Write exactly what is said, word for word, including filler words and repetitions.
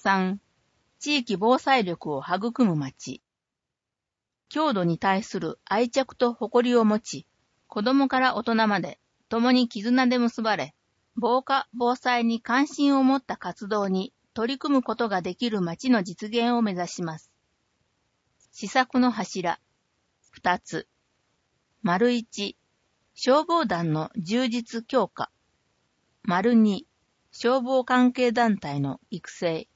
さん、地域防災力を育む町。郷土に対する愛着と誇りを持ち、子供から大人まで共に絆で結ばれ、防火・防災に関心を持った活動に取り組むことができる町の実現を目指します。施策の柱。二つ。丸一、消防団の充実強化。丸二、消防関係団体の育成。